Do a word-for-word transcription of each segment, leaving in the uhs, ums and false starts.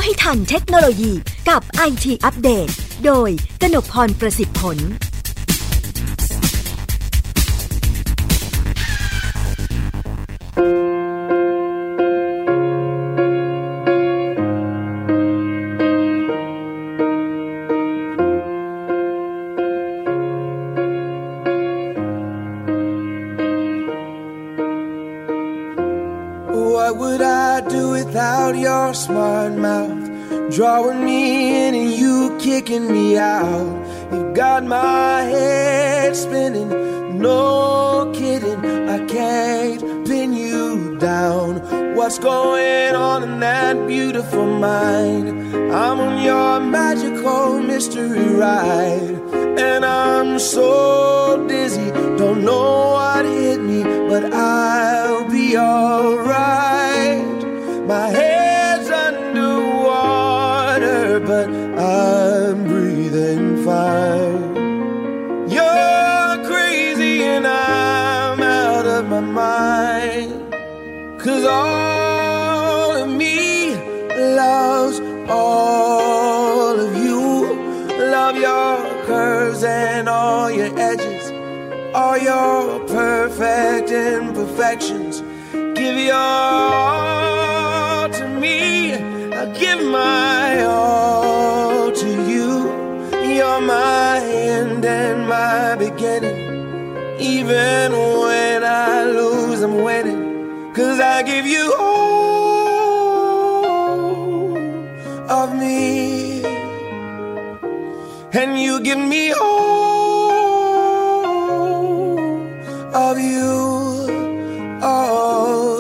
ให้ทันเทคโนโลยีกับ ไอ ที อัปเดตโดยกนกพรประสิทธิ์ผล What would I do without your smart mouth? Drawing me in and you kicking me out. You got my head spinning, no kidding. I can't pin you down. What's going on in that beautiful mind? I'm on your magical mystery ride, and I'm so dizzy, don't know what hit me, but I'll be alright. My head's underwater, but I'm breathing fine. You're crazy and I'm out of my mind, 'cause all of me loves all of you. Love your curves and all your edges, all your perfect imperfections. Give your all to me, I give my all to you. You're my end and my beginning. Even when I lose, I'm winning, 'cause I give you all of me, and you give me all of you. Oh,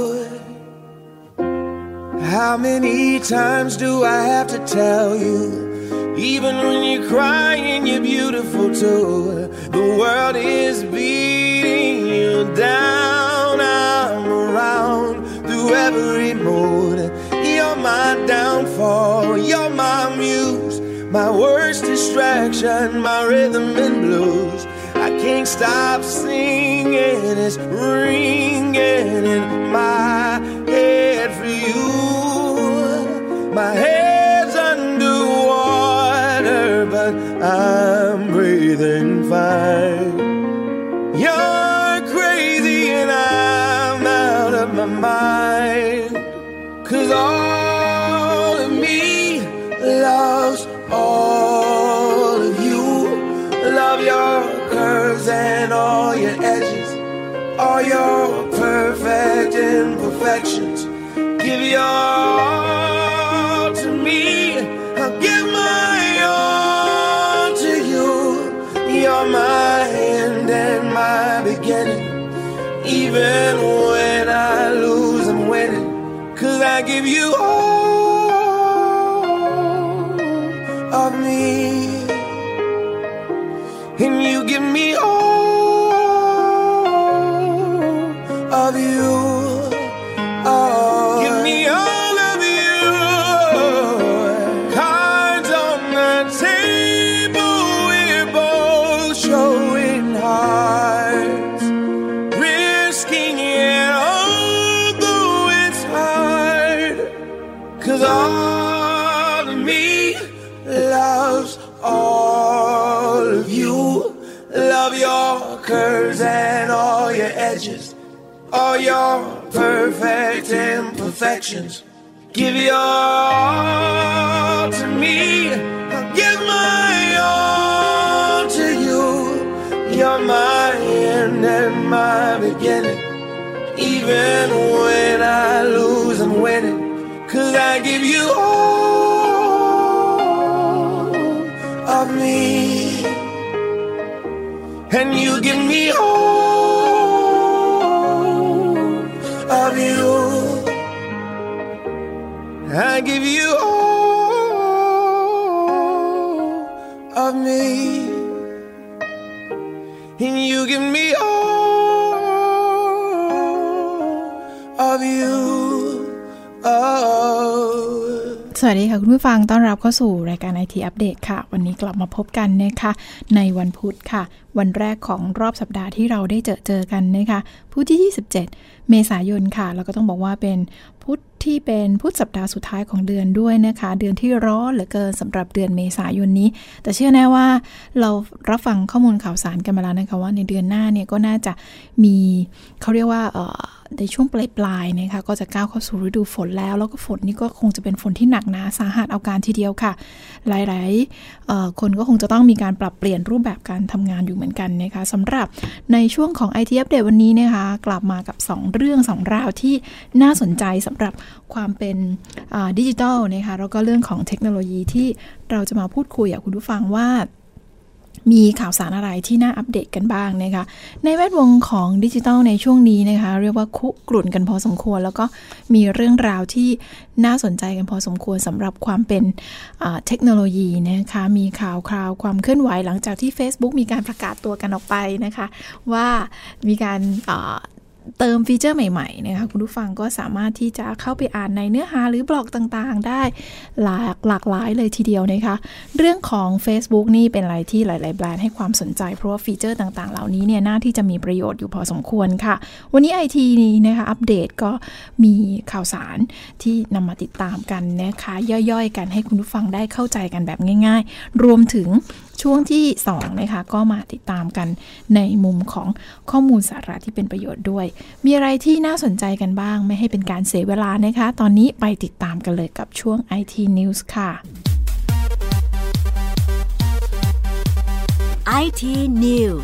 how many times do I have to tell you? Even when you're crying, you're beautiful too. The world is beating you down. I'm around through every mood. You're my downfall, you're my muse, my worst distraction, my rhythm and blues. I can't stop singing, it's ringing in my head for you. My head's underwater, but I'm breathing fine. You're crazy and I'm out of my mind, 'cause all of me loves all of you. Love your curves and all your edges, all your perfect imperfections. Give your all to me, I'll give my all to you. You're my end and my beginning. Even when I lose, I'm winning, 'cause I give you all of me, and you give me all of you. Oh, give me all of you. Cards on the table, we're both showing hearts, risking it although it's hard, 'cause all of me loves all of you. Love your curves and all your edges, all your perfect imperfections. Give your all to me, I'll give my all to you. You're my end and my beginning. Even when I lose, I'm winning, 'cause I give you all of me, and you give me all of you. I give you all of me, and you give me all of you. Oh, สวัสดีค่ะคุณผู้ฟังต้อนรับเข้าสู่รายการ ไอ ที อัปเดตค่ะวันนี้กลับมาพบกันนะคะในวันพุธค่ะวันแรกของรอบสัปดาห์ที่เราได้เจอเจอกันนะคะพุธที่ยี่สิบเจ็ดเมษายนค่ะแล้วก็ต้องบอกว่าเป็นพุธที่เป็นพุธสัปดาห์สุดท้ายของเดือนด้วยนะคะเดือนที่ร้อนเหลือเกินสำหรับเดือนเมษายนนี้แต่เชื่อแน่ว่าเรารับฟังข้อมูลข่าวสารกันมาแล้วนะคะว่าในเดือนหน้าเนี่ยก็น่าจะมีเขาเรียกว่าเอ่อในช่วงปลายๆนะคะก็จะก้าวเข้าสู่ฤดูฝนแล้วแล้วก็ฝนนี่ก็คงจะเป็นฝนที่หนักหนาสาหัสเอาการทีเดียวค่ะหลายๆคนก็คงจะต้องมีการปรับเปลี่ยนรูปแบบการทำงานอยู่เหมือนกันนะคะสำหรับในช่วงของ ไอ ที Update วันนี้นะคะกลับมากับสองเรื่องสองราวที่น่าสนใจสำหรับความเป็นดิจิทัลนะคะแล้วก็เรื่องของเทคโนโลยีที่เราจะมาพูดคุยกับคุณผู้ฟังว่ามีข่าวสารอะไรที่น่าอัปเดตกันบ้างนะคะในแวดวงของดิจิทัลในช่วงนี้นะคะเรียกว่าคุกรุ่นกันพอสมควรแล้วก็มีเรื่องราวที่น่าสนใจกันพอสมควรสำหรับความเป็นเทคโนโลยีนะคะมีข่าวคราวความเคลื่อนไหวหลังจากที่ Facebook มีการประกาศตัวกันออกไปนะคะว่ามีการเติมฟีเจอร์ใหม่ๆนะคะคุณผู้ฟังก็สามารถที่จะเข้าไปอ่านในเนื้อหาหรือบล็อกต่างๆได้หลากหลากหลายเลยทีเดียวนะคะเรื่องของ Facebook นี่เป็นอะไรที่หลายๆแบรนด์ให้ความสนใจเพราะว่าฟีเจอร์ต่างๆเหล่านี้เนี่ยน่าที่จะมีประโยชน์อยู่พอสมควรค่ะวันนี้ ไอ ที นี้นะคะอัปเดตก็มีข่าวสารที่นำมาติดตามกันนะคะย่อยๆกันให้คุณผู้ฟังได้เข้าใจกันแบบง่ายๆรวมถึงช่วงที่สองนะคะก็มาติดตามกันในมุมของข้อมูลสาระที่เป็นประโยชน์ด้วยมีอะไรที่น่าสนใจกันบ้างไม่ให้เป็นการเสียเวลานะคะตอนนี้ไปติดตามกันเลยกับช่วง ไอ ที News ค่ะไอ ที News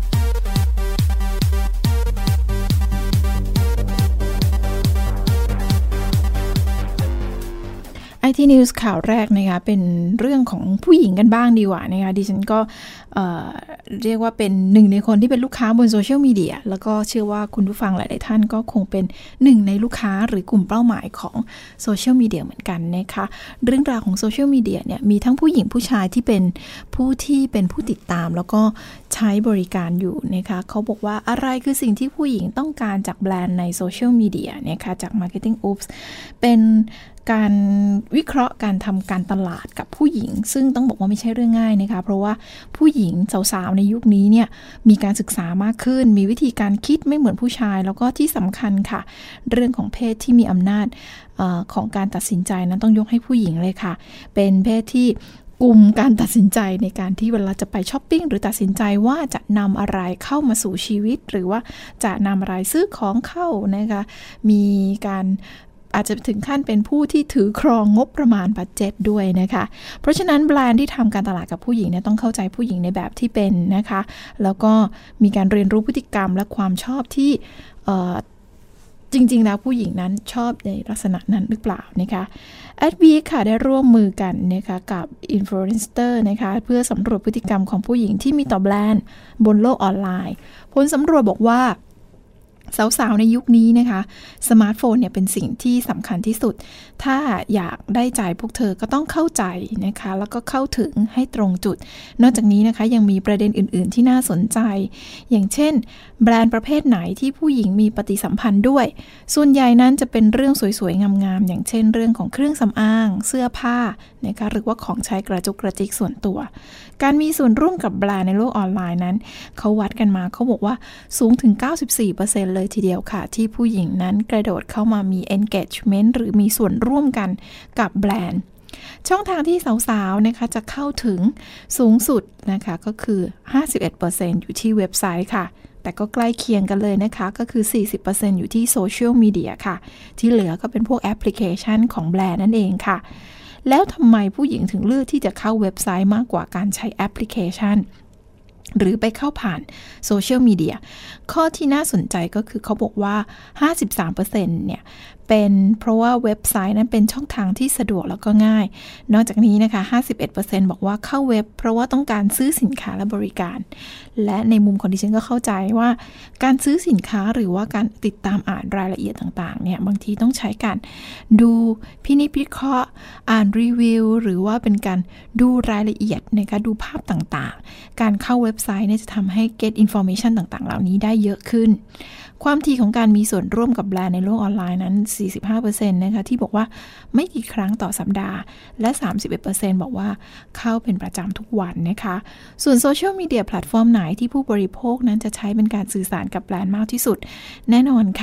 ไอ ที News ข่าวแรกนะคะเป็นเรื่องของผู้หญิงกันบ้างดีกว่านะคะดิฉันก็เอ่อเรียกว่าเป็นหนึ่งในคนที่เป็นลูกค้าบนโซเชียลมีเดียแล้วก็เชื่อว่าคุณผู้ฟังหลายๆท่านก็คงเป็นหนึ่งในลูกค้าหรือกลุ่มเป้าหมายของโซเชียลมีเดียเหมือนกันนะคะเรื่องราวของโซเชียลมีเดียเนี่ยมีทั้งผู้หญิงผู้ชายที่เป็นผู้ที่เป็นผู้ติดตามแล้วก็ใช้บริการอยู่นะคะเขาบอกว่าอะไรคือสิ่งที่ผู้หญิงต้องการจากแบรนด์ในโซเชียลมีเดียนะคะจาก Marketing Oops เป็นการวิเคราะห์การทำการตลาดกับผู้หญิงซึ่งต้องบอกว่าไม่ใช่เรื่องง่ายนะคะเพราะว่าผู้หญิงสาวๆในยุคนี้เนี่ยมีการศึกษามากขึ้นมีวิธีการคิดไม่เหมือนผู้ชายแล้วก็ที่สำคัญค่ะเรื่องของเพศที่มีอำนาจเอ่อของการตัดสินใจนั้นต้องยกให้ผู้หญิงเลยค่ะเป็นเพศที่กลุ่มการตัดสินใจในการที่เวลาจะไปช้อปปิ้งหรือตัดสินใจว่าจะนำอะไรเข้ามาสู่ชีวิตหรือว่าจะนำอะไรซื้อของเข้านะคะมีการอาจจะถึงขั้นเป็นผู้ที่ถือครองงบประมาณบัดเจ็ตด้วยนะคะเพราะฉะนั้นแบรนด์ที่ทำการตลาดกับผู้หญิงเนี่ยต้องเข้าใจผู้หญิงในแบบที่เป็นนะคะแล้วก็มีการเรียนรู้พฤติกรรมและความชอบที่จริงๆแล้วผู้หญิงนั้นชอบในลักษณะนั้นหรือเปล่านะคะแอดวีค่ะได้ร่วมมือกันนะคะกับอินฟลูเอนเซอร์นะคะเพื่อสำรวจพฤติกรรมของผู้หญิงที่มีต่อแบรนด์บนโลกออนไลน์ผลสำรวจบอกว่าสาวๆในยุคนี้นะคะสมาร์ทโฟนเนี่ยเป็นสิ่งที่สำคัญที่สุดถ้าอยากได้ใจพวกเธอก็ต้องเข้าใจนะคะแล้วก็เข้าถึงให้ตรงจุดนอกจากนี้นะคะยังมีประเด็นอื่นๆที่น่าสนใจอย่างเช่นแบรนด์ประเภทไหนที่ผู้หญิงมีปฏิสัมพันธ์ด้วยส่วนใหญ่นั้นจะเป็นเรื่องสวยๆงามๆอย่างเช่นเรื่องของเครื่องสำอางเสื้อผ้านะคะหรือว่าของใช้กระจุกกระจิกส่วนตัวการมีส่วนร่วมกับแบรนด์ในโลกออนไลน์นั้นเขาวัดกันมาเขาบอกว่าสูงถึง เก้าสิบสี่เปอร์เซ็นต์ เลยทีเดียวค่ะที่ผู้หญิงนั้นกระโดดเข้ามามี engagement หรือมีส่วนร่วมกันกับแบรนด์ช่องทางที่สาวๆนะคะจะเข้าถึงสูงสุดนะคะก็คือ ห้าสิบเอ็ดเปอร์เซ็นต์ อยู่ที่เว็บไซต์ค่ะแต่ก็ใกล้เคียงกันเลยนะคะก็คือ สี่สิบเปอร์เซ็นต์ อยู่ที่โซเชียลมีเดียค่ะที่เหลือก็เป็นพวกแอปพลิเคชันของแบรนด์นั่นเองค่ะแล้วทำไมผู้หญิงถึงเลือกที่จะเข้าเว็บไซต์มากกว่าการใช้แอปพลิเคชันหรือไปเข้าผ่านโซเชียลมีเดียข้อที่น่าสนใจก็คือเขาบอกว่า ห้าสิบสามเปอร์เซ็นต์ เนี่ยเป็นเพราะว่าเว็บไซต์นั้นเป็นช่องทางที่สะดวกแล้วก็ง่ายนอกจากนี้นะคะ ห้าสิบเอ็ดเปอร์เซ็นต์ บอกว่าเข้าเว็บเพราะว่าต้องการซื้อสินค้าและบริการและในมุมของดิฉันก็เข้าใจว่าการซื้อสินค้าหรือว่าการติดตามอ่านรายละเอียดต่างๆเนี่ยบางทีต้องใช้การดูพินิจพิเคราะห์อ่านรีวิวหรือว่าเป็นการดูรายละเอียดนะคะดูภาพต่างๆการเข้าเว็บไซต์เนี่ยจะทำให้ get information ต่างๆเหล่านี้ได้เยอะขึ้นความถี่ของการมีส่วนร่วมกับแบรนด์ในโลกออนไลน์นั้น สี่สิบห้าเปอร์เซ็นต์ นะคะที่บอกว่าไม่กี่ครั้งต่อสัปดาห์และ สามสิบเอ็ดเปอร์เซ็นต์ บอกว่าเข้าเป็นประจำทุกวันนะคะส่วนโซเชียลมีเดียแพลตฟอร์มไหนที่ผู้บริโภคนั้นจะใช้เป็นการสื่อสารกับแบรนด์มากที่สุดแน่นอนค่ะ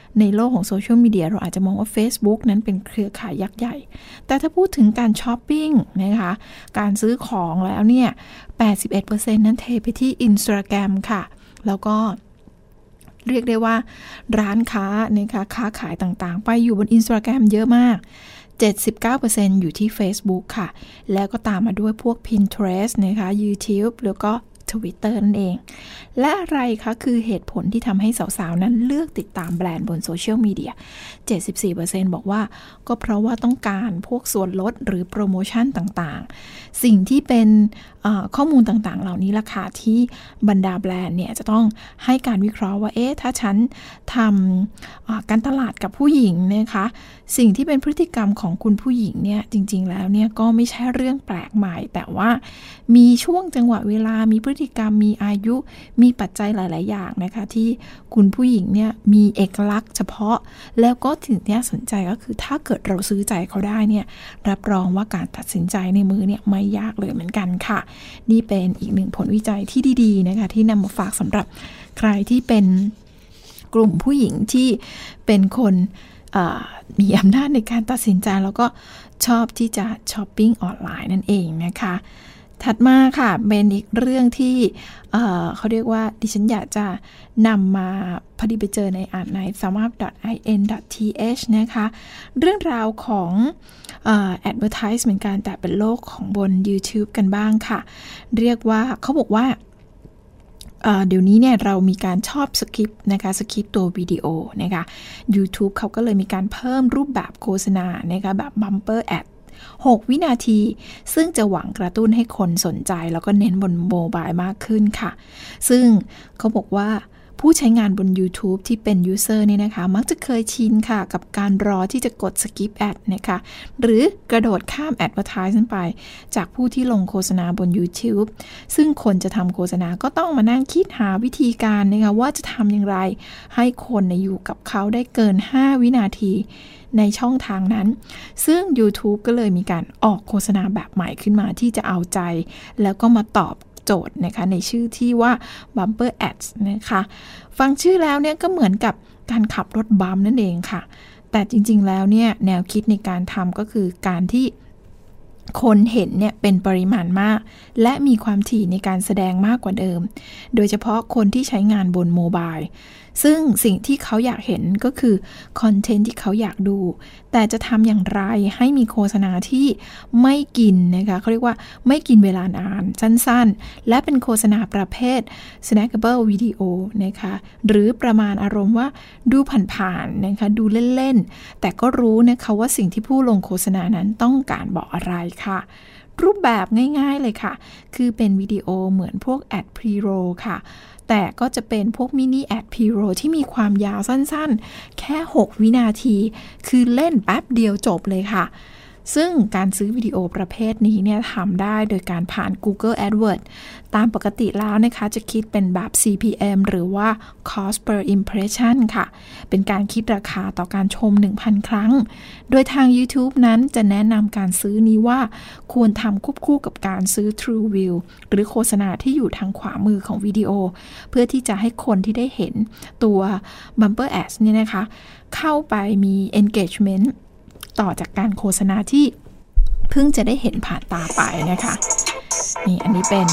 ในโลกของโซเชียลมีเดียเราอาจจะมองว่า Facebook นั้นเป็นเครือข่ายยักษ์ใหญ่แต่ถ้าพูดถึงการช้อปปิ้งนะคะการซื้อของแล้วเนี่ย แปดสิบเอ็ดเปอร์เซ็นต์ นั้นเทไปที่ Instagram ค่ะแล้วก็เรียกได้ว่าร้านค้านะคะค้าขายต่างๆไปอยู่บน Instagram เยอะมาก เจ็ดสิบเก้าเปอร์เซ็นต์ อยู่ที่ Facebook ค่ะแล้วก็ตามมาด้วยพวก Pinterest นะคะ YouTube แล้วก็ Twitter นั่นเองและอะไรคะคือเหตุผลที่ทำให้สาวๆนั้นเลือกติดตามแบรนด์บนโซเชียลมีเดีย เจ็ดสิบสี่เปอร์เซ็นต์ บอกว่าก็เพราะว่าต้องการพวกส่วนลดหรือโปรโมชั่นต่างๆสิ่งที่เป็นข้อมูลต่างๆเหล่านี้ล่ะค่ะที่บรรดาแบรนด์เนี่ยจะต้องให้การวิเคราะห์ว่าเอ๊ะถ้าฉันทำการตลาดกับผู้หญิงนะคะสิ่งที่เป็นพฤติกรรมของคุณผู้หญิงเนี่ยจริงๆแล้วเนี่ยก็ไม่ใช่เรื่องแปลกใหม่แต่ว่ามีช่วงจังหวะเวลามีพฤติกรรมมีอายุมีปัจจัยหลายๆอย่างนะคะที่คุณผู้หญิงเนี่ยมีเอกลักษณ์เฉพาะแล้วก็ถึงที่สนใจก็คือถ้าเกิดเราซื้อใจเขาได้เนี่ยรับรองว่าการตัดสินใจในมือเนี่ยไม่ยากเลยเหมือนกันค่ะนี่เป็นอีกหนึ่งผลวิจัยที่ดีๆนะคะที่นำมาฝากสำหรับใครที่เป็นกลุ่มผู้หญิงที่เป็นคนมีอำนาจในการตัดสินใจแล้วก็ชอบที่จะช้อปปิ้งออนไลน์นั่นเองนะคะถัดมาค่ะเป็นอีกเรื่องที่ เ, เขาเรียกว่าดิฉันอยากจะนำมาพอดีไปเจอในอ่านใน ซัมอัพ ดอท ไอ เอ็น ดอท ที เอช นะคะเรื่องราวของเอ่อ advertise เหมือนกันแต่เป็นโลกของบน YouTube กันบ้างค่ะเรียกว่าเขาบอกว่าเ, เดี๋ยวนี้เนี่ยเรามีการชอบสคริปต์นะคะสคริปต์ตัววิดีโอนะคะ YouTube เขาก็เลยมีการเพิ่มรูปแบบโฆษณานะคะแบบ Bumper Ad หกวินาทีซึ่งจะหวังกระตุ้นให้คนสนใจแล้วก็เน้นบนโมบายมากขึ้นค่ะซึ่งเขาบอกว่าผู้ใช้งานบน YouTube ที่เป็น user นี่นะคะมักจะเคยชินค่ะกับการรอที่จะกด skip ad นะคะหรือกระโดดข้าม advertise ไปจากผู้ที่ลงโฆษณาบน YouTube ซึ่งคนจะทำโฆษณาก็ต้องมานั่งคิดหาวิธีการนะคะว่าจะทำอย่างไรให้คนอยู่กับเขาได้เกินห้าวินาทีในช่องทางนั้นซึ่ง YouTube ก็เลยมีการออกโฆษณาแบบใหม่ขึ้นมาที่จะเอาใจแล้วก็มาตอบโจทย์นะคะในชื่อที่ว่า Bumper Ads นะคะฟังชื่อแล้วเนี่ยก็เหมือนกับการขับรถบัมนั่นเองค่ะแต่จริงๆแล้วเนี่ยแนวคิดในการทำก็คือการที่คนเห็นเนี่ยเป็นปริมาณมากและมีความถี่ในการแสดงมากกว่าเดิมโดยเฉพาะคนที่ใช้งานบนโมบายซึ่งสิ่งที่เขาอยากเห็นก็คือคอนเทนต์ที่เขาอยากดูแต่จะทำอย่างไรให้มีโฆษณาที่ไม่กินนะคะเขาเรียกว่าไม่กินเวลานานสั้นๆและเป็นโฆษณาประเภท snackable video นะคะหรือประมาณอารมณ์ว่าดูผ่านๆนะคะดูเล่นๆแต่ก็รู้นะคะว่าสิ่งที่ผู้ลงโฆษณานั้นต้องการบอกอะไรค่ะรูปแบบง่ายๆเลยค่ะคือเป็นวิดีโอเหมือนพวกแอดพรีโรลค่ะแต่ก็จะเป็นพวกมินิแอดพรีโรลที่มีความยาวสั้นๆแค่หกวินาทีคือเล่นแป๊บเดียวจบเลยค่ะซึ่งการซื้อวิดีโอประเภทนี้เนี่ยทำได้โดยการผ่าน Google AdWords ตามปกติแล้วนะคะจะคิดเป็นแบบ ซี พี เอ็ม หรือว่า Cost per Impression ค่ะเป็นการคิดราคาต่อการชม หนึ่งพัน ครั้งโดยทาง YouTube นั้นจะแนะนำการซื้อนี้ว่าควรทำควบคู่กับการซื้อ TrueView หรือโฆษณาที่อยู่ทางขวามือของวิดีโอเพื่อที่จะให้คนที่ได้เห็นตัว Bumper Ads เนี่ยนะคะเข้าไปมี engagementต่อจากการโฆษณาที่เพิ่งจะได้เห็นผ่านตาไปนะคะนี่อันนี้เป็น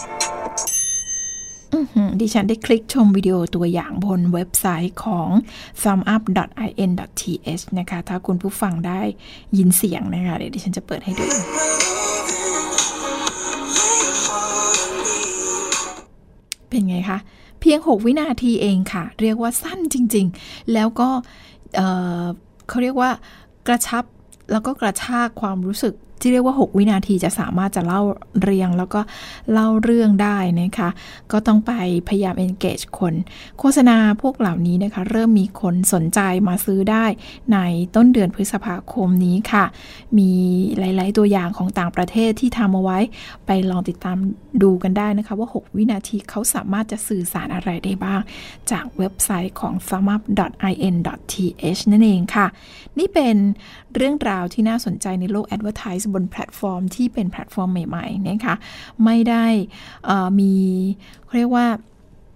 ดิฉันได้คลิกชมวิดีโอตัวอย่างบนเว็บไซต์ของ ซัมอัพ ดอท ไอ เอ็น ดอท ที เอช นะคะถ้าคุณผู้ฟังได้ยินเสียงนะคะเดี๋ยวดิฉันจะเปิดให้ดูเป็นไงคะเพียงหกวินาทีเองค่ะเรียกว่าสั้นจริงๆแล้วก็เอ่อเขาเรียกว่ากระชับแล้วก็กระชากความรู้สึกที่เรียกว่าหกวินาทีจะสามารถจะเล่าเรียงแล้วก็เล่าเรื่องได้นะคะก็ต้องไปพยายาม engage คนโฆษณาพวกเหล่านี้นะคะเริ่มมีคนสนใจมาซื้อได้ในต้นเดือนพฤษภาคมนี้ค่ะมีหลายๆตัวอย่างของต่างประเทศที่ทำเอาไว้ไปลองติดตามดูกันได้นะคะว่าหกวินาทีเขาสามารถจะสื่อสารอะไรได้บ้างจากเว็บไซต์ของ ซัมอัพ ดอท ไอ เอ็น ดอท ที เอช นั่นเองค่ะนี่เป็นเรื่องราวที่น่าสนใจในโลก advertise บนแพลตฟอร์มที่เป็นแพลตฟอร์มใหม่ๆนะคะไม่ได้มีเรียกว่า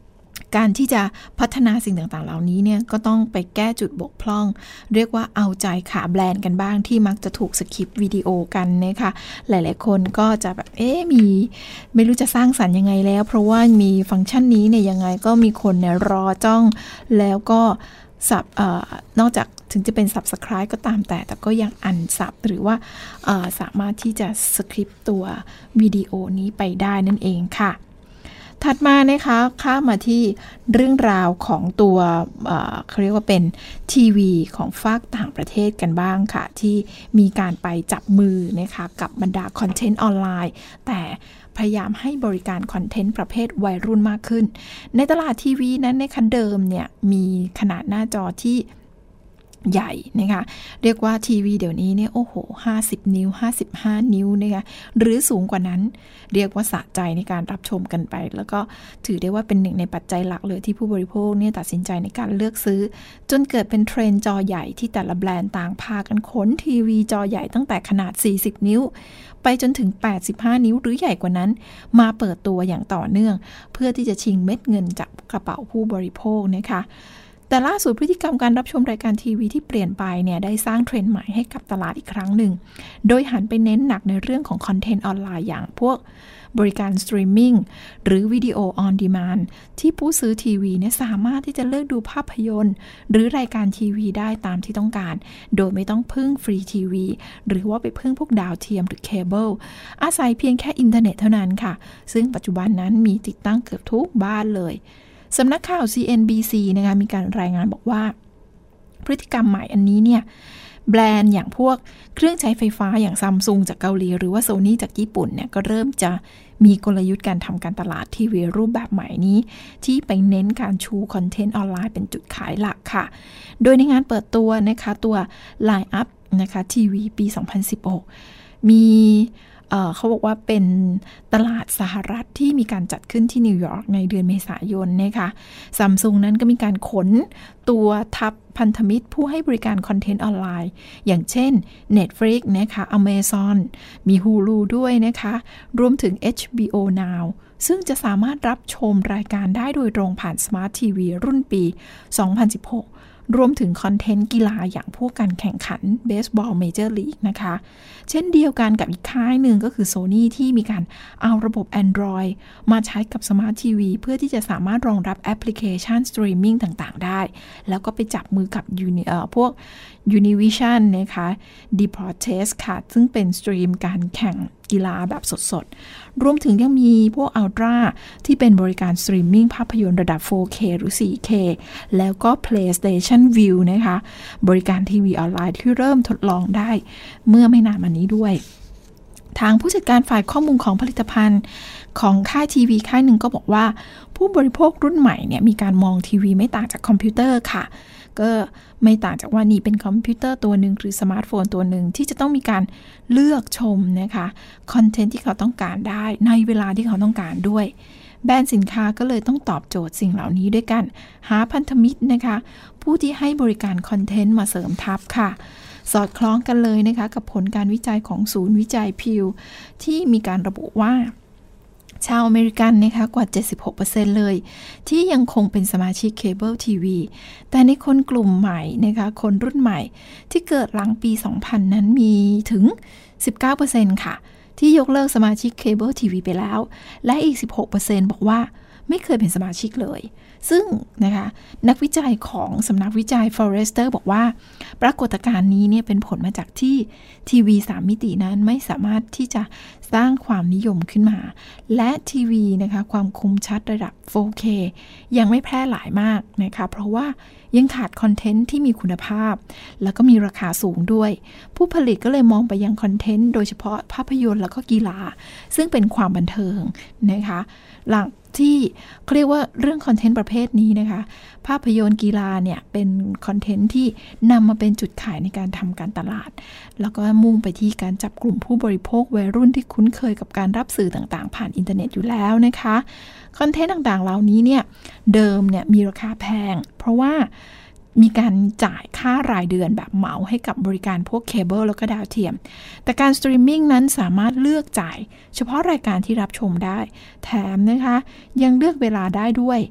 การที่จะพัฒนาสิ่งต่างๆเหล่านี้เนี่ยก็ต้องไปแก้จุดบกพร่องเรียกว่าเอาใจขาแบรนด์กันบ้างที่มักจะถูกสคริปต์วิดีโอกันนะคะหลายๆคนก็จะแบบเอ๊ะมีไม่รู้จะสร้างสรรค์ยังไงแล้วเพราะว่ามีฟังก์ชันนี้เนี่ยยังไงก็มีคนเนี่ยรอจ้องแล้วก็สับเอ่อนอกจากถึงจะเป็น Subscribe ก็ตามแต่แต่ก็ยังอันซับหรือว่าสามารถที่จะสคริปต์ตัววิดีโอนี้ไปได้นั่นเองค่ะถัดมานะคะข้ามมาที่เรื่องราวของตัวเขาเรียกว่าเป็นทีวีของฝากต่างประเทศกันบ้างค่ะที่มีการไปจับมือนะคะกับบรรดาคอนเทนต์ออนไลน์แต่พยายามให้บริการคอนเทนต์ประเภทวัยรุ่นมากขึ้นในตลาดทีวีนั้นในคันเดิมเนี่ยมีขนาดหน้าจอที่ใหญ่นะคะเรียกว่าทีวีเดี๋ยวนี้เนี่ยโอ้โหห้าสิบนิ้วห้าสิบห้านิ้วนะคะหรือสูงกว่านั้นเรียกว่าสะใจในการรับชมกันไปแล้วก็ถือได้ว่าเป็นหนึ่งในปัจจัยหลักเลยที่ผู้บริโภคเนี่ยตัดสินใจในการเลือกซื้อจนเกิดเป็นเทรนด์จอใหญ่ที่แต่ละแบรนด์ต่างพากันขนทีวีจอใหญ่ตั้งแต่ขนาดสี่สิบนิ้วไปจนถึงแปดสิบห้านิ้วหรือใหญ่กว่านั้นมาเปิดตัวอย่างต่อเนื่องเพื่อที่จะชิงเม็ดเงินจากกระเป๋าผู้บริโภคนะคะแต่ล่าสุดพฤติกรรมการรับชมรายการทีวีที่เปลี่ยนไปเนี่ยได้สร้างเทรนด์ใหม่ให้กับตลาดอีกครั้งหนึ่งโดยหันไปเน้นหนักในเรื่องของคอนเทนต์ออนไลน์อย่างพวกบริการสตรีมมิ่งหรือวิดีโอออนดีมานด์ที่ผู้ซื้อทีวีเนี่ยสามารถที่จะเลือกดูภาพยนตร์หรือรายการทีวีได้ตามที่ต้องการโดยไม่ต้องพึ่งฟรีทีวีหรือว่าไปพึ่งพวกดาวเทียมหรือเคเบิลอาศัยเพียงแค่อินเทอร์เน็ตเท่านั้นค่ะซึ่งปัจจุบันนั้นมีติดตั้งเกือบทุกบ้านเลยสำนักข่าว ซี เอ็น บี ซี นะคะมีการรายงานบอกว่าพฤติกรรมใหม่อันนี้เนี่ยแบรนด์อย่างพวกเครื่องใช้ไฟฟ้าอย่างซัมซุงจากเกาหลีหรือว่าโซนี่จากญี่ปุ่นเนี่ยก็เริ่มจะมีกลยุทธ์การทำการตลาดทีวีรูปแบบใหม่นี้ที่ไปเน้นการชูคอนเทนต์ออนไลน์เป็นจุดขายหลักค่ะโดยในงานเปิดตัวนะคะตัว Line Up นะคะทีวีปีสองพันสิบหกมีเอ่อเขาบอกว่าเป็นตลาดสหรัฐที่มีการจัดขึ้นที่นิวยอร์กในเดือนเมษายนนะคะซัมซุงนั้นก็มีการขนตัวทัพพันธมิตรผู้ให้บริการคอนเทนต์ออนไลน์อย่างเช่น Netflix นะคะ Amazon มี Hulu ด้วยนะคะรวมถึง เอช บี โอ Now ซึ่งจะสามารถรับชมรายการได้โดยตรงผ่าน Smart ที วี รุ่นปีสองพันสิบหกรวมถึงคอนเทนต์กีฬาอย่างพวกการแข่งขันเบสบอลเมเจอร์ลีกนะคะเช่นเดียวกันกับอีกค่ายหนึ่งก็คือ Sony ที่มีการเอาระบบ Android มาใช้กับ Smart ที วี เพื่อที่จะสามารถรองรับแอปพลิเคชันสตรีมมิ่งต่างๆได้แล้วก็ไปจับมือกับ Uni เอ่อพวก Univision นะคะ Deportes ค่ะซึ่งเป็นสตรีมการแข่งกีฬาแบบสดๆรวมถึงยังมีพวก Ultra ที่เป็นบริการสตรีมมิ่งภาพยนตร์ระดับ โฟร์เค หรือ โฟร์เค แล้วก็ PlayStation View นะคะบริการทีวีออนไลน์ที่เริ่มทดลองได้เมื่อไม่นานมานี้ด้วยทางผู้จัดการฝ่ายข้อมูลของผลิตภัณฑ์ของค่ายทีวีค่ายหนึ่งก็บอกว่าผู้บริโภครุ่นใหม่เนี่ยมีการมองทีวีไม่ต่างจากคอมพิวเตอร์ค่ะก็ไม่ต่างจากว่านี่เป็นคอมพิวเตอร์ตัวหนึ่งหรือสมาร์ทโฟนตัวหนึ่งที่จะต้องมีการเลือกชมนะคะคอนเทนต์ที่เขาต้องการได้ในเวลาที่เขาต้องการด้วยแบรนด์สินค้าก็เลยต้องตอบโจทย์สิ่งเหล่านี้ด้วยกันหาพันธมิตรนะคะผู้ที่ให้บริการคอนเทนต์มาเสริมทัพค่ะสอดคล้องกันเลยนะคะกับผลการวิจัยของศูนย์วิจัยพิวที่มีการระบุว่าชาวอเมริกันนะคะกว่า เจ็ดสิบหกเปอร์เซ็นต์ เลยที่ยังคงเป็นสมาชิกเคเบิลทีวีแต่ในคนกลุ่มใหม่นะคะคนรุ่นใหม่ที่เกิดหลังปี สองพัน นั้นมีถึง สิบเก้าเปอร์เซ็นต์ ค่ะที่ยกเลิกสมาชิกเคเบิลทีวีไปแล้วและอีก สิบหกเปอร์เซ็นต์ บอกว่าไม่เคยเป็นสมาชิกเลยซึ่งนะคะนักวิจัยของสำนักวิจัย Forrester บอกว่าปรากฏการณ์นี้เนี่ยเป็นผลมาจากที่ทีวีสามมิตินั้นไม่สามารถที่จะสร้างความนิยมขึ้นมาและทีวีนะคะความคมชัดระดับ โฟร์เค ยังไม่แพร่หลายมากนะคะเพราะว่ายังขาดคอนเทนต์ที่มีคุณภาพแล้วก็มีราคาสูงด้วยผู้ผลิตก็เลยมองไปยังคอนเทนต์โดยเฉพาะภาพยนตร์แล้วก็กีฬาซึ่งเป็นความบันเทิงนะคะหลังที่เรียกว่าเรื่องคอนเทนต์ประเภทนี้นะคะภาพยนตร์กีฬาเนี่ยเป็นคอนเทนต์ที่นำมาเป็นจุดขายในการทำการตลาดแล้วก็มุ่งไปที่การจับกลุ่มผู้บริโภควัยรุ่นที่คุ้นเคยกับการรับสื่อต่างๆผ่านอินเทอร์เน็ตอยู่แล้วนะคะคอนเทนต์ต่างๆเหล่านี้เนี่ยเดิมเนี่ยมีราคาแพงเพราะว่ามีการจ่ายค่ารายเดือนแบบเหมาให้กับบริการพวกเคเบิลแล้วก็ดาวเทียมแต่การสตรีมมิ่งนั้นสามารถเลือกจ่ายเฉพาะรายการที่รับชมได้แถมนะคะยังเลือกเวลาได้ด้วย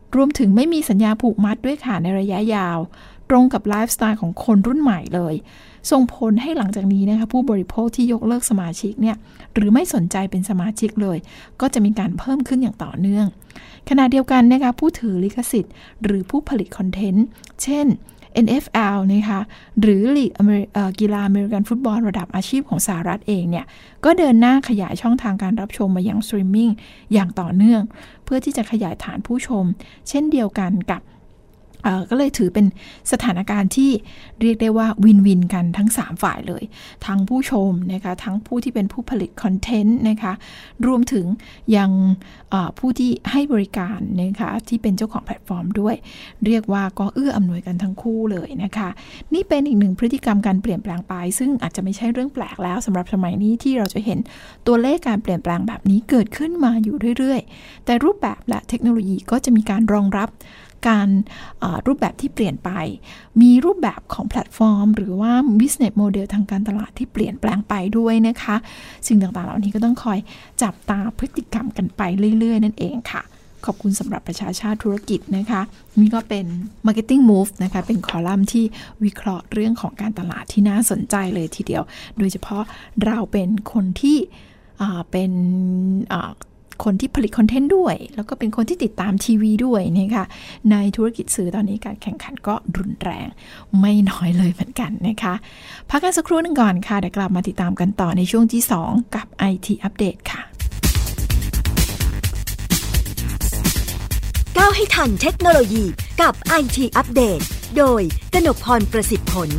รวมถึงไม่มีสัญญาผูกมัดด้วยค่ะในระยะยาวตรงกับไลฟ์สไตล์ของคนรุ่นใหม่เลยส่งผลให้หลังจากนี้นะคะผู้บริโภคที่ยกเลิกสมาชิกเนี่ยหรือไม่สนใจเป็นสมาชิกเลยก็จะมีการเพิ่มขึ้นอย่างต่อเนื่องขณะเดียวกันนะคะผู้ถือลิขสิทธิ์หรือผู้ผลิตคอนเทนต์เช่น เอ็น เอฟ แอล นะคะหรือลีกกีฬาอเมริกันฟุตบอลระดับอาชีพของสหรัฐเองเนี่ยก็เดินหน้าขยายช่องทางการรับชมมายังสตรีมมิ่งอย่างต่อเนื่องเพื่อที่จะขยายฐานผู้ชมเช่นเดียวกันกับก็เลยถือเป็นสถานการณ์ที่เรียกได้ว่าวินวินกันทั้งสามฝ่ายเลยทั้งผู้ชมนะคะทั้งผู้ที่เป็นผู้ผลิตคอนเทนต์นะคะรวมถึงยังผู้ที่ให้บริการนะคะที่เป็นเจ้าของแพลตฟอร์มด้วยเรียกว่าก็เอื้ออำนวยกันทั้งคู่เลยนะคะนี่เป็นอีกหนึ่งพฤติกรรมการเปลี่ยนแปลงไปซึ่งอาจจะไม่ใช่เรื่องแปลกแล้วสำหรับสมัยนี้ที่เราจะเห็นตัวเลขการเปลี่ยนแปลงแบบนี้เกิดขึ้นมาอยู่เรื่อยๆแต่รูปแบบและเทคโนโลยีก็จะมีการรองรับการรูปแบบที่เปลี่ยนไปมีรูปแบบของแพลตฟอร์มหรือว่า business model ทางการตลาดที่เปลี่ยนแปลงไปด้วยนะคะสิ่งต่างๆเหล่านี้ก็ต้องคอยจับตาพฤติกรรมกันไปเรื่อยๆนั่นเองค่ะขอบคุณสำหรับประชาชาติธุรกิจนะคะนี่ก็เป็น marketing move นะคะเป็นคอลัมน์ที่วิเคราะห์เรื่องของการตลาดที่น่าสนใจเลยทีเดียวโดยเฉพาะเราเป็นคนที่เป็นคนที่ผลิตคอนเทนต์ด้วยแล้วก็เป็นคนที่ติดตามทีวีด้วยนะคะในธุรกิจสื่อตอนนี้การแข่งขันก็รุนแรงไม่น้อยเลยเหมือนกันนะคะพักกันสักครู่หนึ่งก่อนค่ะเดี๋ยวกลับมาติดตามกันต่อในช่วงที่สองกับ ไอ ที อัปเดตค่ะก้าวให้ทันเทคโนโลยีกับ ไอ ที อัปเดตโดยกนกพรประสิทธิ์ผล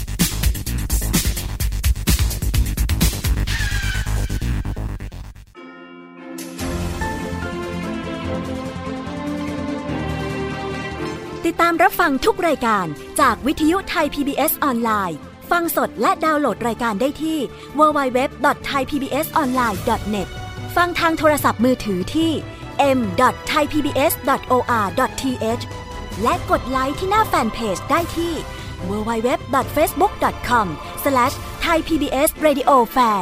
ติดตามรับฟังทุกรายการจากวิทยุไทย พี บี เอส ออนไลน์ฟังสดและดาวน์โหลดรายการได้ที่ ดับเบิลยู ดับเบิลยู ดับเบิลยู ดอท ไทย พี บี เอส ออนไลน์ ดอท เน็ต ฟังทางโทรศัพท์มือถือที่ เอ็ม ดอท ไทย พี บี เอส ดอท โอ อาร์ ดอท ที เอช และกดไลค์ที่หน้าแฟนเพจได้ที่ ดับเบิลยู ดับเบิลยู ดับเบิลยู ดอท เฟซบุ๊ก ดอท คอม สแลช ไทย พี บี เอส เรดิโอ แฟน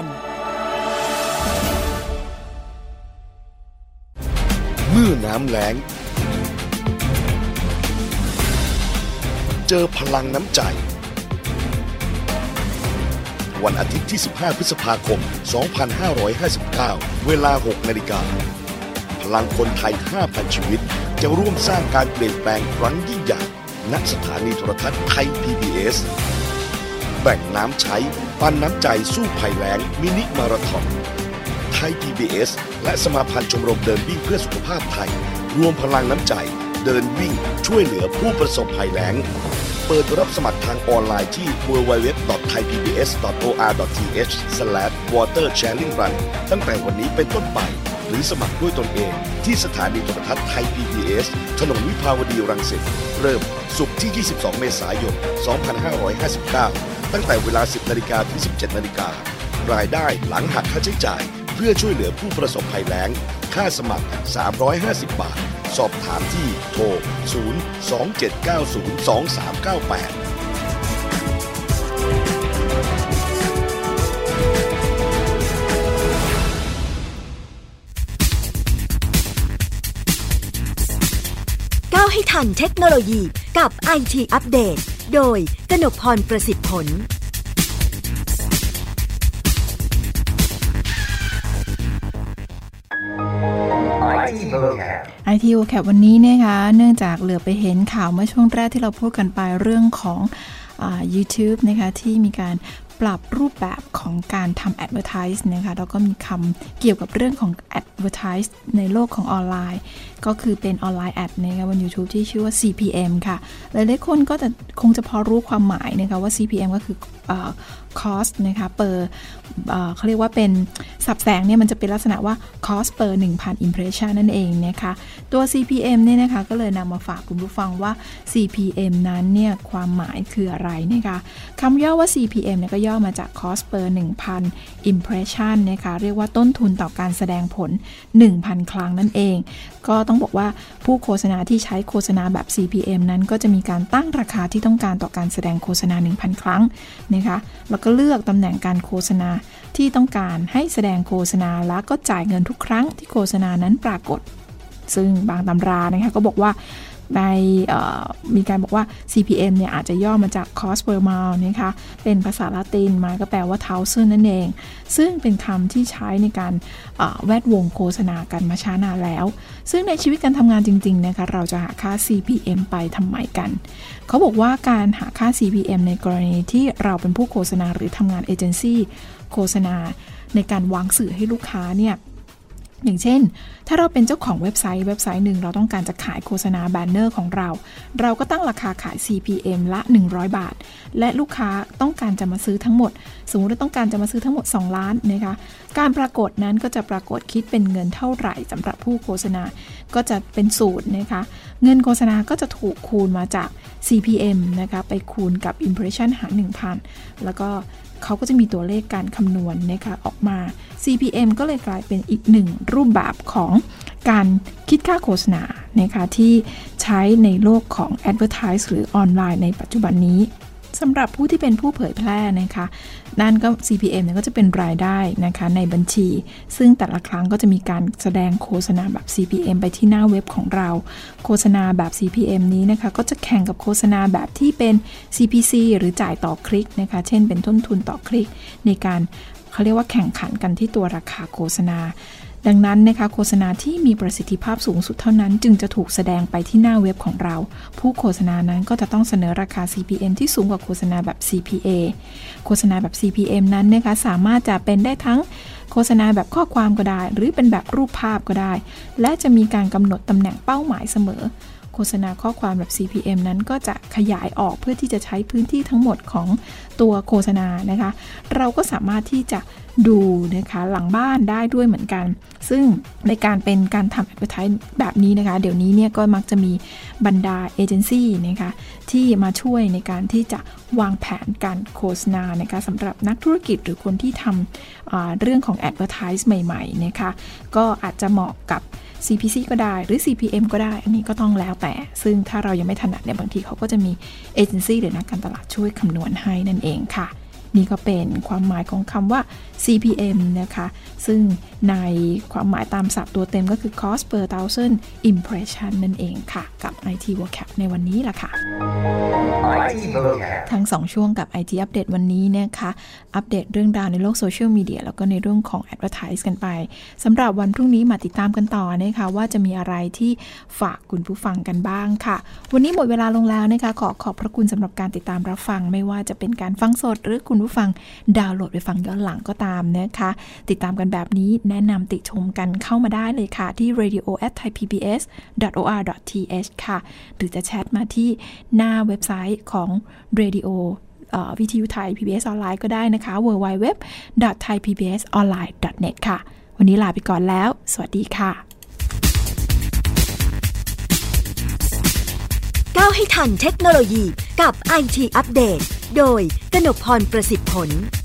เมื่อน้ำแล้งเจอพลังน้ำใจวันอาทิตย์ที่สิบห้าพฤษภาคมสองพันห้าร้อยห้าสิบเก้าเวลา หกนาฬิกาพลังคนไทย ห้าพัน ชีวิตจะร่วมสร้างการเปลี่ยนแปลงครั้งยิ่งใหญ่ณสถานีโทรทัศน์ไทย พี บี เอส แบ่งน้ำใช้ปันน้ำใจสู้ภัยแล้งมินิมาราธอนไทย พี บี เอส และสมาพันธ์ชมรมเดินวิ่งเพื่อสุขภาพไทยรวมพลังน้ำใจเดินวิ่งช่วยเหลือผู้ประสบภัยแล้งเปิดรับสมัครทางออนไลน์ที่ ดับเบิลยู ดับเบิลยู ดับเบิลยู ดอท ไทย พี บี เอส ดอท โอ อาร์ ดอท ที เอช สแลช วอเตอร์ แชร์ ริ่ง รัน ตั้งแต่วันนี้เป็นต้นไปหรือสมัครด้วยตนเองที่สถานีโทรทัศน์ไทย พี บี เอส ถนนวิภาวดีรังสิตเริ่มศุกร์ที่ยี่สิบสองเมษายนสองพันห้าร้อยห้าสิบเก้าตั้งแต่เวลา สิบนาฬิกา ถึง สิบเจ็ดนาฬิกา รายได้หลังหักค่าใช้จ่ายเพื่อช่วยเหลือผู้ประสบภัยแล้งค่าสมัครสามร้อยห้าสิบบาทสอบถามที่โทรศูนย์ สอง เจ็ด เก้า ศูนย์ สอง สาม เก้า แปดก้าวให้ทันเทคโนโลยีกับ ไอ ที อัปเดตโดยกนกพรประสิทธิ์ผลไอ ที โอ แคป วันนี้นะคะเนื่องจากเหลือไปเห็นข่าวเมื่อช่วงแรกที่เราพูดกันไปเรื่องของอ่า YouTube นะคะที่มีการปรับรูปแบบของการทำ advertise นะคะแล้วก็มีคำเกี่ยวกับเรื่องของ advertise ในโลกของออนไลน์ก็คือเป็นออนไลน์แอดนะคะบน YouTube ที่ชื่อว่า ซี พี เอ็ม ค่ะหลายๆคนก็จะคงจะพอรู้ความหมายนะคะว่า ซี พี เอ็ม ก็คืออ่า cost นะคะ per เขาเรียกว่าเป็นสับแสงเนี่ยมันจะเป็นลักษณะว่า cost per หนึ่งพัน impression นั่นเองนะคะตัว ซี พี เอ็ม เนี่ยนะคะก็เลยนำมาฝากคุณผู้ฟังว่า ซี พี เอ็ม นั้นเนี่ยความหมายคืออะไรนะคะคำย่อว่า ซี พี เอ็ม เนี่ยก็ย่อมาจาก cost per หนึ่งพัน impression นะคะเรียกว่าต้นทุนต่อการแสดงผล หนึ่งพัน ครั้งนั่นเองก็ต้องบอกว่าผู้โฆษณาที่ใช้โฆษณาแบบ ซี พี เอ็ม นั้นก็จะมีการตั้งราคาที่ต้องการต่อการแสดงโฆษณา หนึ่งพัน ครั้งนะคะแล้วก็เลือกตำแหน่งการโฆษณาที่ต้องการให้แสดงโฆษณาแล้วก็จ่ายเงินทุกครั้งที่โฆษณานั้นปรากฏซึ่งบางตำรานะคะก็บอกว่าในมีการบอกว่า ซี พี เอ็ม เนี่ยอาจจะย่อมาจาก cost per mile นะคะเป็นภาษาละตินมาก็แปลว่า thousand นั่นเองซึ่งเป็นคำที่ใช้ในการแวดวงโฆษณากันมาช้านานแล้วซึ่งในชีวิตการทำงานจริงๆนะคะเราจะหาค่า ซี พี เอ็ม ไปทำไมกันเขาบอกว่าการหาค่า ซี พี เอ็ม ในกรณีที่เราเป็นผู้โฆษณาหรือทำงานเอเจนซี่โฆษณาในการวางสื่อให้ลูกค้าเนี่ยอย่างเช่นถ้าเราเป็นเจ้าของเว็บไซต์เว็บไซต์หนึ่งเราต้องการจะขายโฆษณาแบนเนอร์ของเราเราก็ตั้งราคาขาย ซี พี เอ็ม ละหนึ่งร้อยบาทและลูกค้าต้องการจะมาซื้อทั้งหมดสมมุติว่าต้องการจะมาซื้อทั้งหมดสองล้านนะคะการปรากฏนั้นก็จะปรากฏคิดเป็นเงินเท่าไหร่สำหรับผู้โฆษณาก็จะเป็นสูตรนะคะเงินโฆษณาก็จะถูกคูณมาจาก ซี พี เอ็ม นะคะไปคูณกับ impression หาร หนึ่งพัน แล้วก็เขาก็จะมีตัวเลขการคำนวณ นะคะออกมา ซี พี เอ็ม ก็เลยกลายเป็นอีกหนึ่งรูปแบบของการคิดค่าโฆษณานะคะที่ใช้ในโลกของ Advertise หรือออนไลน์ในปัจจุบันนี้สำหรับผู้ที่เป็นผู้เผยแพร่นะคะนั่นก็ ซี พี เอ็ม เนี่ยก็จะเป็นรายได้นะคะในบัญชีซึ่งแต่ละครั้งก็จะมีการแสดงโฆษณาแบบ ซี พี เอ็ม ไปที่หน้าเว็บของเราโฆษณาแบบ ซี พี เอ็ม นี้นะคะก็จะแข่งกับโฆษณาแบบที่เป็น ซี พี ซี หรือจ่ายต่อคลิกนะคะเช่นเป็นต้นทุนต่อคลิกในการเขาเรียกว่าแข่งขันกันที่ตัวราคาโฆษณาดังนั้นนะคะโฆษณาที่มีประสิทธิภาพสูงสุดเท่านั้นจึงจะถูกแสดงไปที่หน้าเว็บของเราผู้โฆษณานั้นก็จะต้องเสนอราคา ซี พี เอ็ม ที่สูงกว่าโฆษณาแบบ ซี พี เอ โฆษณาแบบ ซี พี เอ็ม นั้นนะคะสามารถจะเป็นได้ทั้งโฆษณาแบบข้อความก็ได้หรือเป็นแบบรูปภาพก็ได้และจะมีการกำหนดตำแหน่งเป้าหมายเสมอโฆษณาข้อความแบบ ซี พี เอ็ม นั้นก็จะขยายออกเพื่อที่จะใช้พื้นที่ทั้งหมดของตัวโฆษณานะคะเราก็สามารถที่จะดูนะคะหลังบ้านได้ด้วยเหมือนกันซึ่งในการเป็นการทำ advertise แบบนี้นะคะเดี๋ยวนี้เนี่ยก็มักจะมีบรรดาเอเจนซี่นะคะที่มาช่วยในการที่จะวางแผนการโฆษณานะคะสำหรับนักธุรกิจหรือคนที่ทำเรื่องของ advertise ใหม่ๆนะคะก็อาจจะเหมาะกับซี พี ซี ก็ได้หรือ ซี พี เอ็ม ก็ได้อันนี้ก็ต้องแล้วแต่ซึ่งถ้าเรายังไม่ถนัดเนี่ยบางทีเขาก็จะมีเอเจนซี่หรือนักการตลาดช่วยคำนวณให้นั่นเองค่ะนี่ก็เป็นความหมายของคำว่า ซี พี เอ็ม นะคะซึ่งในความหมายตามศัพท์ตัวเต็มก็คือ cost per thousand impression นั่นเองค่ะกับ ไอ ที Vocab ในวันนี้ล่ะค่ะ ทั้งสองช่วงกับ ไอ ที อัปเดตวันนี้นะคะอัปเดตเรื่องราวในโลกโซเชียลมีเดียแล้วก็ในเรื่องของ Advertise กันไปสำหรับวันพรุ่งนี้มาติดตามกันต่อนะคะว่าจะมีอะไรที่ฝากคุณผู้ฟังกันบ้างค่ะวันนี้หมดเวลาลงแล้วนะคะขอขอบพระคุณสำหรับการติดตามรับฟังไม่ว่าจะเป็นการฟังสดหรือคุณผู้ฟังดาวน์โหลดไปฟังย้อนหลังก็ตามนะคะติดตามกันแบบนี้แนะนำติชมกันเข้ามาได้เลยค่ะที่ เรดิโอ แอท ไทยพีบีเอส ดอท โอ อาร์ ดอท ที เอช ค่ะหรือจะแชทมาที่หน้าเว็บไซต์ของ Radio วิทยุไทย พี บี เอส ออนไลน์ก็ได้นะคะ ดับเบิลยู ดับเบิลยู ดับเบิลยู ดอท ไทยพีบีเอสออนไลน์ ดอท เน็ต ค่ะวันนี้ลาไปก่อนแล้วสวัสดีค่ะก้าวให้ทันเทคโนโลยีกับ ไอ ที อัปเดตโดยกนกพรประสิทธิ์ผล